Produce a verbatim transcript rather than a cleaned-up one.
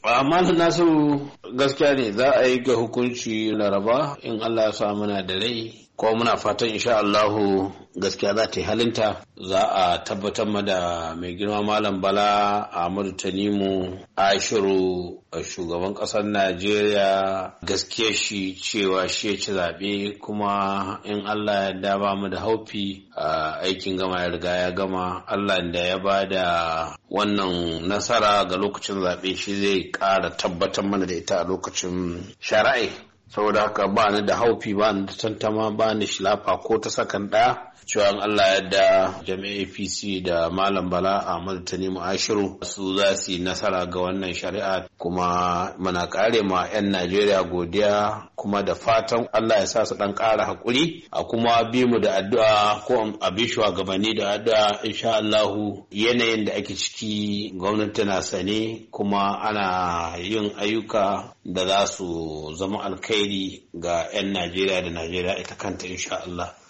amma Nasiru gaskiya ne za a yi ga hukunci Laraba in Allah ya sa muna da rai, ko muna fatan insha Allahu gaskiya za ta yi halinta. Za a tabbatar ma da mai girma Malam Bala Ahmadu Tanimu Ashiru shugaban ƙasar Najeriya gaskiya shi cewa shi ya ci zaɓe, kuma in Allah ya da ba mu da haufi a aikin gama ya riga ya gama. Allah da ya ba da wannan nasara ga lokacin zaɓe shi zai ƙara tabbatar mana da ita a lokacin shari'a. Saboda haka ba ni da haufi, ba ni da tantama, ba ni shilafa ko ta sakan ɗaya cewa Allah yadda jami'a A P C da Malam Bala Ahmadu Tanimu Ashiru su za su yi nasara ga wannan shari'a, kuma muna kare ma 'yan Najeriya godiya, kuma da fatan Allah ya sa su dan ƙara haƙuri, a kuma bi mu da addu'a ko a bi shugabanni da addu'a. Insha Allahu yanayin da ake ciki gwamnati tana sane, kuma ana yin ayyuka da za su zama alkhairi ga 'yan Najeriya da Najeriya ita kanta insha Allah.